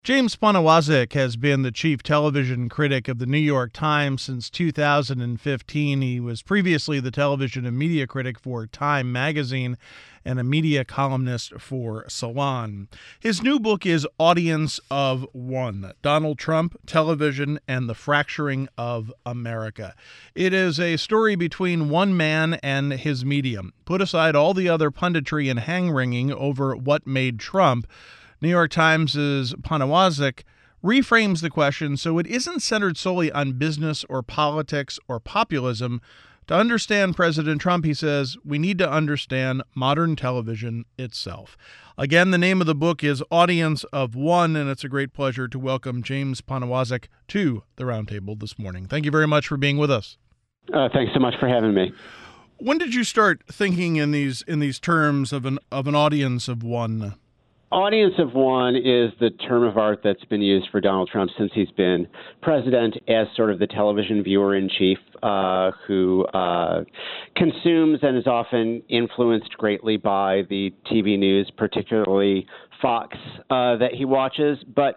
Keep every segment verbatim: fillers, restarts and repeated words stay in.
James Poniewozik has been the chief television critic of the New York Times since two thousand fifteen. He was previously the television and media critic for Time magazine and a media columnist for Salon. His new book is Audience of One: Donald Trump, Television, and the Fracturing of America. It is a story between one man and his medium. Put aside all the other punditry and hang-wringing over what made Trump, New York Times' Poniewozik reframes the question so it isn't centered solely on business or politics or populism. To understand President Trump, he says, we need to understand modern television itself. Again, the name of the book is Audience of One, and it's a great pleasure to welcome James Poniewozik to the Roundtable this morning. Thank you very much for being with us. Uh, thanks so much for having me. When did you start thinking in these in these terms of an of an audience of one? Audience of one is the term of art that's been used for Donald Trump since he's been president as sort of the television viewer in chief uh, who uh, consumes and is often influenced greatly by the T V news, particularly Fox, uh, that he watches. But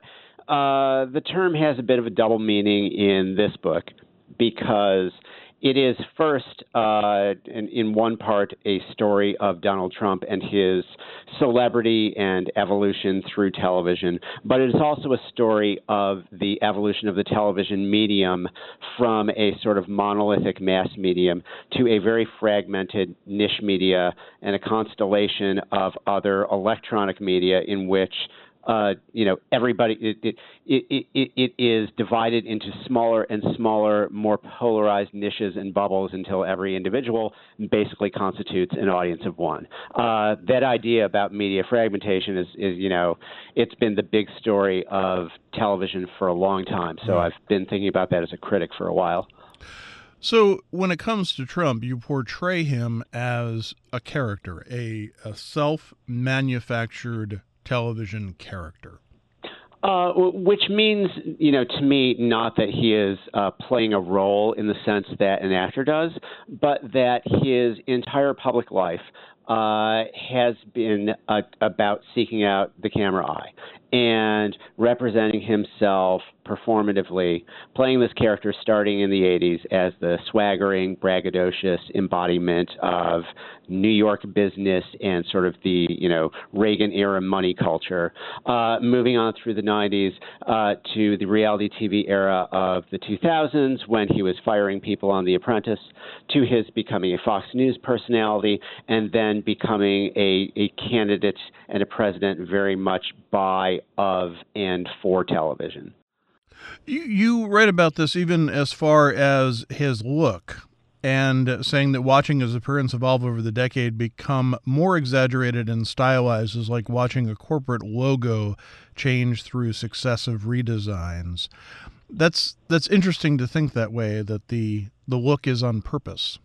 uh, the term has a bit of a double meaning in this book because it is first, uh, in, in one part, a story of Donald Trump and his celebrity and evolution through television, but it is also a story of the evolution of the television medium from a sort of monolithic mass medium to a very fragmented niche media and a constellation of other electronic media in which Uh, you know, everybody, it, it, it, it, it is divided into smaller and smaller, more polarized niches and bubbles until every individual basically constitutes an audience of one. Uh, that idea about media fragmentation is, is, you know, it's been the big story of television for a long time. So I've been thinking about that as a critic for a while. So when it comes to Trump, you portray him as a character, a, a self-manufactured television character. Uh, which means, you know, to me, not that he is uh, playing a role in the sense that an actor does, but that his entire public life uh, has been uh, about seeking out the camera eye and representing himself performatively, playing this character starting in the eighties as the swaggering, braggadocious embodiment of New York business and sort of the, you know, Reagan-era money culture, uh, moving on through the nineties uh, to the reality T V era of the two thousands when he was firing people on The Apprentice, to his becoming a Fox News personality, and then becoming a, a candidate and a president very much by, of, and for television. You, you write about this even as far as his look, and saying that watching his appearance evolve over the decade, become more exaggerated and stylized, is like watching a corporate logo change through successive redesigns. That's that's interesting to think that way, that the the look is on purpose.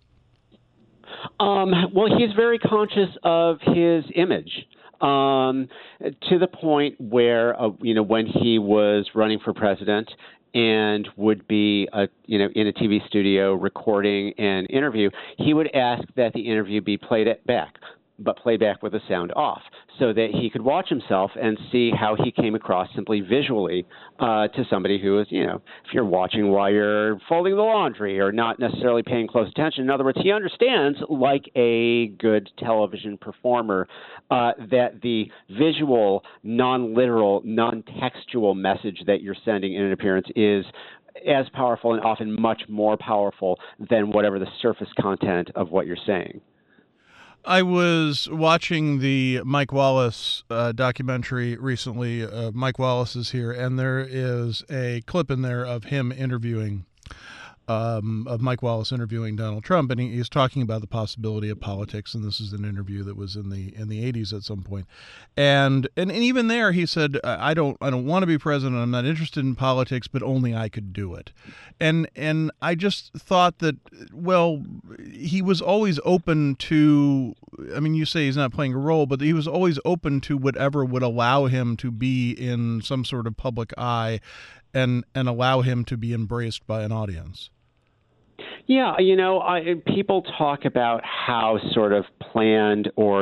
Um, well, he's very conscious of his image. Um, to the point where, uh, you know, when he was running for president and would be, uh, you know, in a T V studio recording an interview, he would ask that the interview be played back, but played back with the sound off, so that he could watch himself and see how he came across simply visually uh, to somebody who is, you know, if you're watching while you're folding the laundry or not necessarily paying close attention. In other words, he understands, like a good television performer, uh, that the visual, non-literal, non-textual message that you're sending in an appearance is as powerful and often much more powerful than whatever the surface content of what you're saying. I was watching the Mike Wallace uh, documentary recently. Uh, Mike Wallace is here, and there is a clip in there of him interviewing, um, of Mike Wallace interviewing Donald Trump, and he, he's talking about the possibility of politics. And this is an interview that was in the in the eighties at some point, and and, and even there he said, "I don't I don't want to be president. I'm not interested in politics, but only I could do it." And and I just thought that, well, he was always open to, I mean, you say he's not playing a role, but he was always open to whatever would allow him to be in some sort of public eye and and allow him to be embraced by an audience. Yeah, you know, I, people talk about how sort of planned or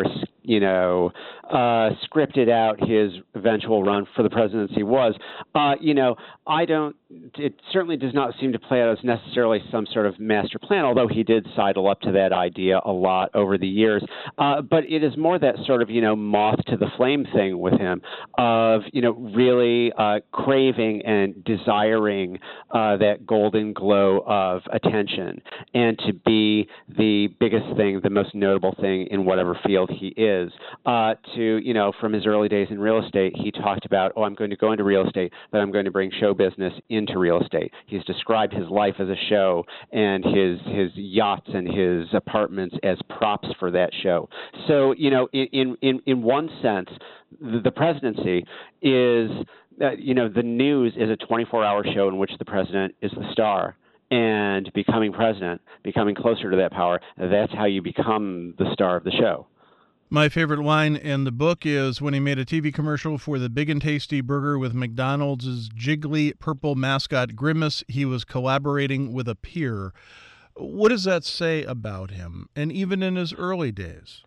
you know, uh, scripted out his eventual run for the presidency was, uh, you know, I don't, it certainly does not seem to play out as necessarily some sort of master plan, although he did sidle up to that idea a lot over the years. Uh, but it is more that sort of, you know, moth to the flame thing with him of, you know, really uh, craving and desiring uh, that golden glow of attention and to be the biggest thing, the most notable thing in whatever field he is. Uh, to, you know, from his early days in real estate, he talked about, oh, I'm going to go into real estate, but I'm going to bring show business into real estate. He's described his life as a show and his his yachts and his apartments as props for that show. So, you know, in in in one sense, the, the presidency is, uh, you know, the news is a twenty-four hour show in which the president is the star. And becoming president, becoming closer to that power, that's how you become the star of the show. My favorite line in the book is when he made a T V commercial for the Big and Tasty Burger with McDonald's jiggly purple mascot Grimace. He was collaborating with a peer. What does that say about him? And even in his early days?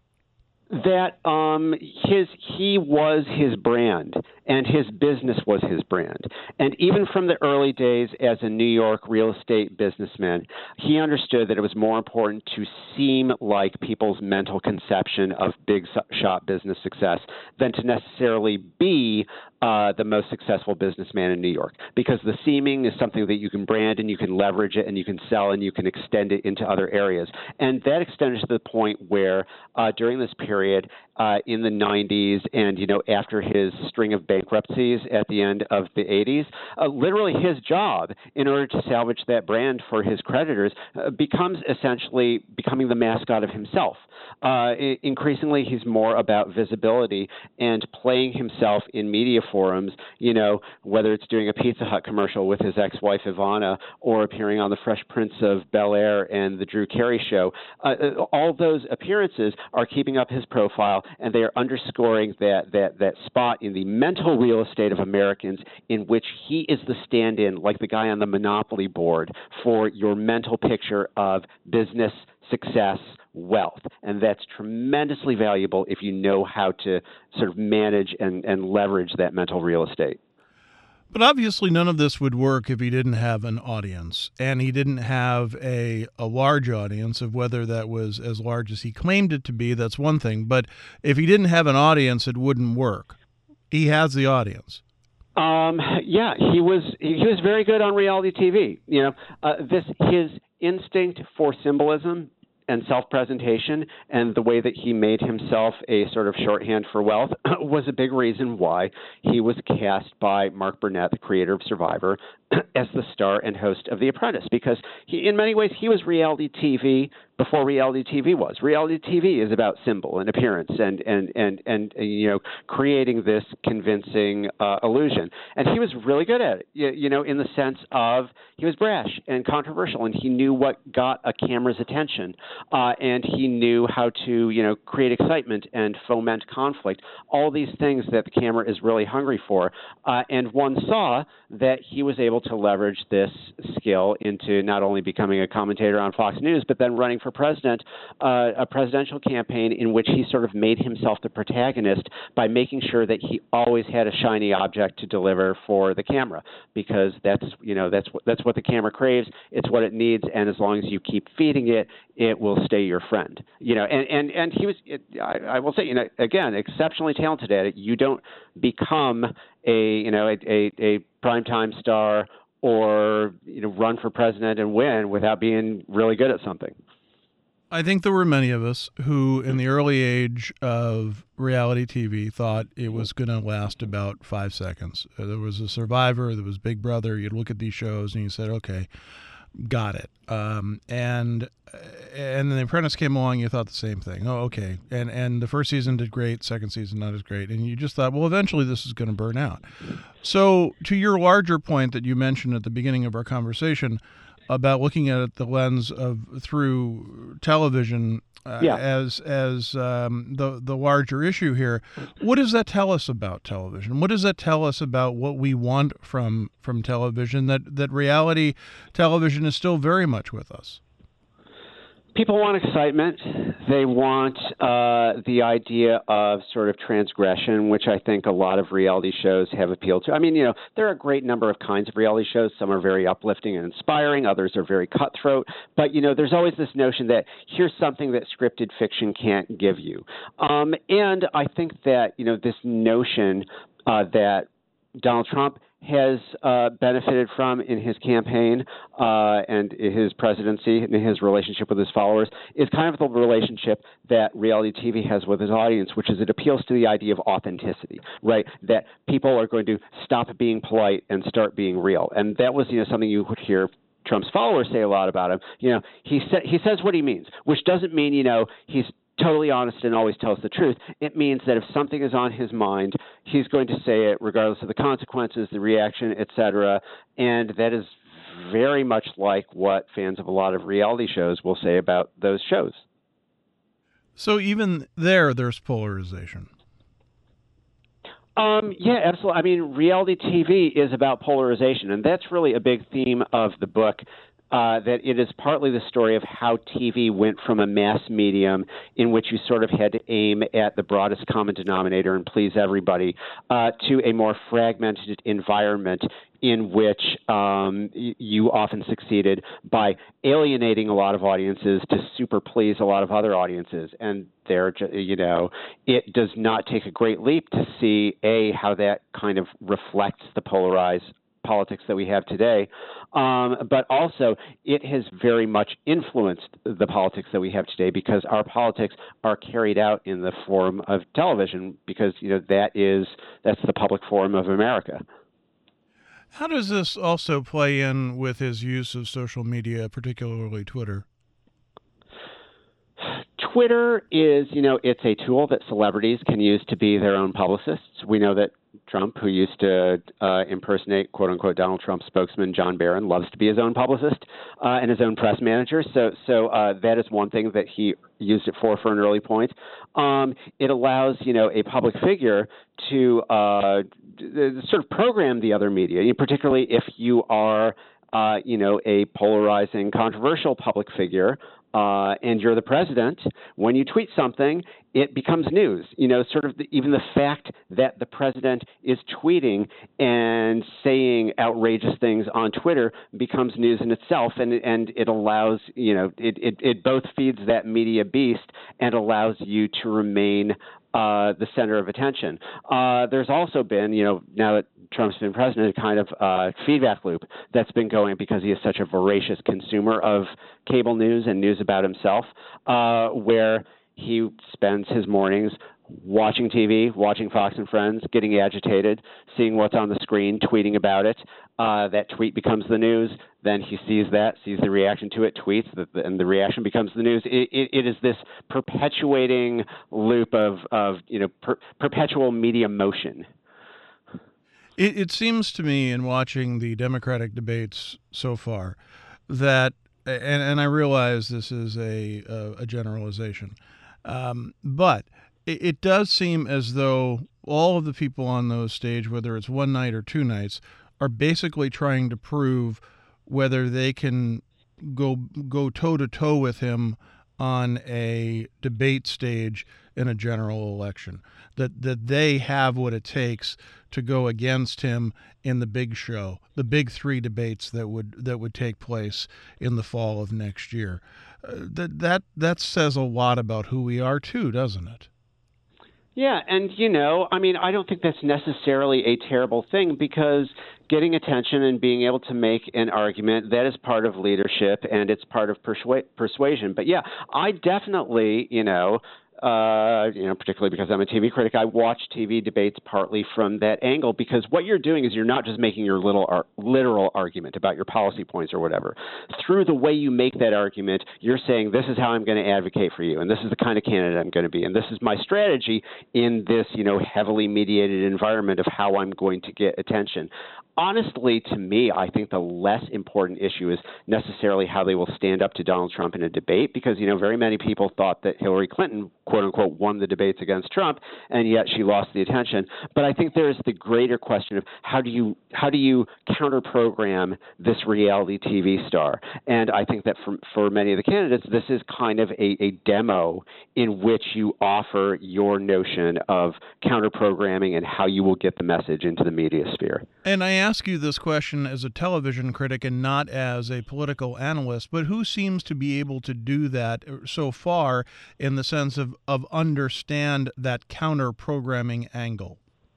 That um, his he was his brand, and his business was his brand. And even from the early days as a New York real estate businessman, he understood that it was more important to seem like people's mental conception of big shot business success than to necessarily be uh, the most successful businessman in New York. Because the seeming is something that you can brand and you can leverage it and you can sell and you can extend it into other areas. And that extended to the point where uh, during this period, Uh, in the nineties and, you know, after his string of bankruptcies at the end of the eighties, uh, literally his job in order to salvage that brand for his creditors uh, becomes essentially becoming the mascot of himself. Uh, I- increasingly, he's more about visibility and playing himself in media forums, you know, whether it's doing a Pizza Hut commercial with his ex-wife Ivana or appearing on the Fresh Prince of Bel-Air and the Drew Carey Show. Uh, all those appearances are keeping up his profile, and they are underscoring that that that spot in the mental real estate of Americans in which he is the stand-in, like the guy on the Monopoly board, for your mental picture of business, success, wealth. And that's tremendously valuable if you know how to sort of manage and, and leverage that mental real estate. But obviously none of this would work if he didn't have an audience, and he didn't have a, a large audience. Of whether that was as large as he claimed it to be, that's one thing. But if he didn't have an audience, it wouldn't work. He has the audience. Um, yeah, he was he was very good on reality T V. You know, uh, this his instinct for symbolism and self-presentation and the way that he made himself a sort of shorthand for wealth was a big reason why he was cast by Mark Burnett, the creator of Survivor, as the star and host of The Apprentice, because he, in many ways, he was reality T V before reality T V was. Reality T V is about symbol and appearance and and and and, and you know, creating this convincing uh, illusion. And he was really good at it. You, you know, in the sense of he was brash and controversial, and he knew what got a camera's attention, uh, and he knew how to, you know, create excitement and foment conflict. All these things that the camera is really hungry for. Uh, and one saw that he was able to leverage this skill into not only becoming a commentator on Fox News, but then running for president, uh, a presidential campaign in which he sort of made himself the protagonist by making sure that he always had a shiny object to deliver for the camera, because that's, you know, that's what, that's what the camera craves. It's what it needs. And as long as you keep feeding it, it will stay your friend, you know, and, and, and he was, it, I, I will say, you know, again, exceptionally talented at it. You don't become a, you know, a, a, a primetime star or, you know, run for president and win without being really good at something. I think there were many of us who, in the early age of reality T V, thought it was going to last about five seconds. Uh, There was a Survivor, there was Big Brother. You'd look at these shows and you said, okay, got it. Um, and and then The Apprentice came along, you thought the same thing. Oh, okay. And and the first season did great, second season not as great. And you just thought, well, eventually this is going to burn out. So to your larger point that you mentioned at the beginning of our conversation about looking at it the lens of through television uh, Yeah. as as um, the the larger issue here, what does that tell us about television? What does that tell us about what we want from from television? That that reality television is still very much with us. People want excitement. They want uh, the idea of sort of transgression, which I think a lot of reality shows have appealed to. I mean, you know, there are a great number of kinds of reality shows. Some are very uplifting and inspiring. Others are very cutthroat. But, you know, there's always this notion that here's something that scripted fiction can't give you. Um, and I think that, you know, this notion uh, that Donald Trump has uh, benefited from in his campaign uh, and his presidency and his relationship with his followers is kind of the relationship that reality T V has with his audience, which is it appeals to the idea of authenticity, right? That people are going to stop being polite and start being real. And that was, you know, something you would hear Trump's followers say a lot about him. You know, he sa- he says what he means, which doesn't mean, you know, he's totally honest and always tells the truth. It means that if something is on his mind, he's going to say it regardless of the consequences, the reaction, et cetera. And that is very much like what fans of a lot of reality shows will say about those shows. So even there, there's polarization. Um, yeah, absolutely. I mean, reality T V is about polarization, and that's really a big theme of the book. Uh, that it is partly the story of how T V went from a mass medium in which you sort of had to aim at the broadest common denominator and please everybody uh, to a more fragmented environment in which um, y- you often succeeded by alienating a lot of audiences to super please a lot of other audiences. And there, you know, it does not take a great leap to see, A, how that kind of reflects the polarized politics that we have today, um, but also it has very much influenced the politics that we have today because our politics are carried out in the form of television because, you know, that is that's the public forum of America. How does this also play in with his use of social media, particularly Twitter? Twitter is, you know, it's a tool that celebrities can use to be their own publicists. We know that Trump, who used to uh, impersonate, quote unquote, Donald Trump's spokesman, John Barron, loves to be his own publicist uh, and his own press manager. So, so uh, that is one thing that he used it for for an early point. Um, it allows, you know, a public figure to uh, sort of program the other media, particularly if you are, uh, you know, a polarizing, controversial public figure. Uh, and you're the president, when you tweet something, it becomes news. You know, sort of the, even the fact that the president is tweeting and saying outrageous things on Twitter becomes news in itself, and and it allows, you know, it it, it both feeds that media beast and allows you to remain uh, the center of attention. Uh, there's also been, you know, now that Trump's been president, a kind of uh, feedback loop that's been going because he is such a voracious consumer of cable news and news about himself, uh, where he spends his mornings watching T V, watching Fox and Friends, getting agitated, seeing what's on the screen, tweeting about it. Uh, that tweet becomes the news. Then he sees that, sees the reaction to it, tweets, and the reaction becomes the news. It, it, it is this perpetuating loop of, of you know, per, perpetual media motion. It, it seems to me in watching the Democratic debates so far that, and, and I realize this is a, a, a generalization, um, but it, it does seem as though all of the people on those stage, whether it's one night or two nights, are basically trying to prove whether they can go go toe to toe with him on a debate stage in a general election, that that they have what it takes to go against him in the big show, the big three debates that would that would take place in the fall of next year. Uh, that that that says a lot about who we are too, doesn't it? Yeah, and, you know, I mean, I don't think that's necessarily a terrible thing because getting attention and being able to make an argument, that is part of leadership and it's part of persua- persuasion. But, yeah, I definitely, you know, uh, you know, particularly because I'm a T V critic, I watch T V debates partly from that angle because what you're doing is you're not just making your little ar- literal argument about your policy points or whatever. Through the way you make that argument, you're saying this is how I'm going to advocate for you, and this is the kind of candidate I'm going to be, and this is my strategy in this, you know, heavily mediated environment of how I'm going to get attention. honestly, to me, I think the less important issue is necessarily how they will stand up to Donald Trump in a debate, because, you know, very many people thought that Hillary Clinton, quote unquote, won the debates against Trump, and yet she lost the attention. But I think there is the greater question of how do you how do you counter program this reality T V star? And I think that for for many of the candidates, this is kind of a, a demo in which you offer your notion of counter programming and how you will get the message into the media sphere. And I ask you this question as a television critic and not as a political analyst, but who seems to be able to do that so far in the sense of, of understand that counter programming angle?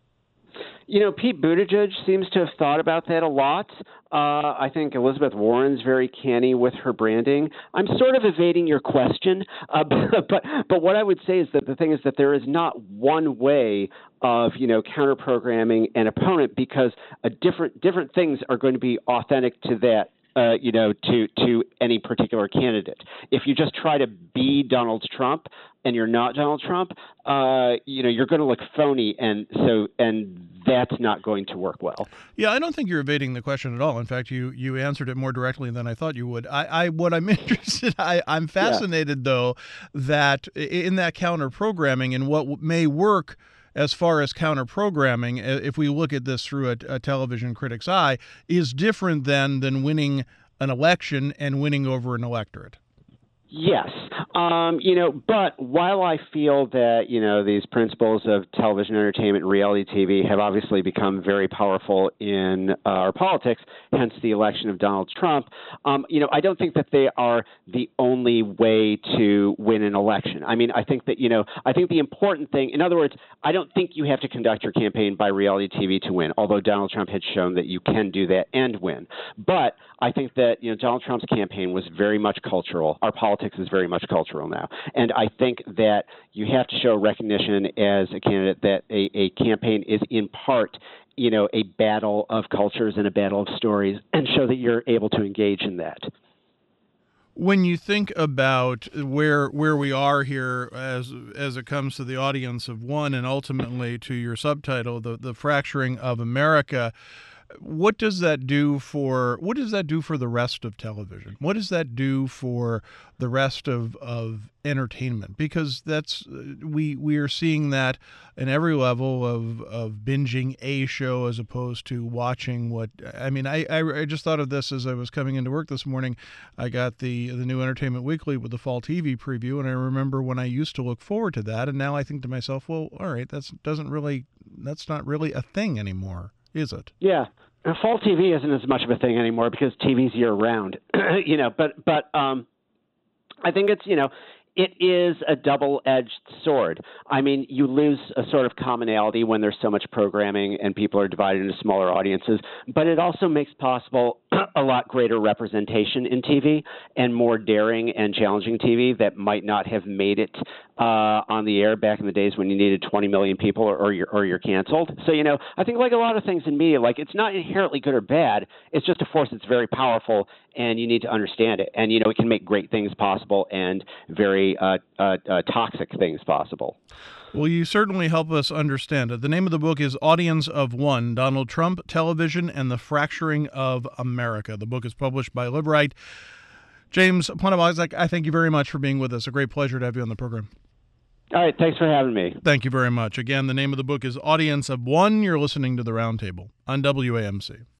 You know, Pete Buttigieg seems to have thought about that a lot. Uh, I think Elizabeth Warren's very canny with her branding. I'm sort of evading your question, uh, but, but but what I would say is that the thing is that there is not one way of, you know, counter programming an opponent, because a different different things are going to be authentic to that. Uh, you know, to to any particular candidate. If you just try to be Donald Trump and you're not Donald Trump, uh, you know, you're going to look phony, and so and that's not going to work well. Yeah, I don't think you're evading the question at all. In fact, you you answered it more directly than I thought you would. I, I what I'm interested, I, I'm fascinated yeah. though, that in that counter programming and what may work. As far as counter programming, if we look at this through a, a television critic's eye, is different than than winning an election and winning over an electorate. Yes. Um, you know, but while I feel that, you know, these principles of television entertainment and reality T V have obviously become very powerful in uh, our politics, hence the election of Donald Trump, um, you know, I don't think that they are the only way to win an election. I mean, I think that, you know, I think the important thing, in other words, I don't think you have to conduct your campaign by reality T V to win, although Donald Trump had shown that you can do that and win. But I think that, you know, Donald Trump's campaign was very much cultural. Our politics is very much cultural now. And I think that you have to show recognition as a candidate that a, a campaign is in part, you know, a battle of cultures and a battle of stories, and show that you're able to engage in that. When you think about where where we are here as as it comes to the audience of one and ultimately to your subtitle, the, the fracturing of America, what does that do for what does that do for the rest of television? What does that do for the rest of, of entertainment? Because that's we we are seeing that in every level of, of binging a show as opposed to watching what I mean. I, I, I just thought of this as I was coming into work this morning. I got the the new Entertainment Weekly with the fall T V preview, and I remember when I used to look forward to that, and now I think to myself, well, all right, that's doesn't really that's not really a thing anymore, is it? Yeah. Fall T V isn't as much of a thing anymore because T V's year round, you know, but, but, um, I think it's, you know, it is a double-edged sword. I mean, you lose a sort of commonality when there's so much programming and people are divided into smaller audiences, but it also makes possible a lot greater representation in T V and more daring and challenging T V that might not have made it uh, on the air back in the days when you needed twenty million people or, or, you're, or you're canceled. So, you know, I think like a lot of things in media, like it's not inherently good or bad. It's just a force that's very powerful, and you need to understand it. And, you know, it can make great things possible and very uh, uh, uh, toxic things possible. Well, you certainly help us understand it. The name of the book is Audience of One, Donald Trump, Television, and the Fracturing of America. The book is published by Liveright. James Poniewozik, I thank you very much for being with us. A great pleasure to have you on the program. All right. Thanks for having me. Thank you very much. Again, the name of the book is Audience of One. You're listening to The Roundtable on W A M C.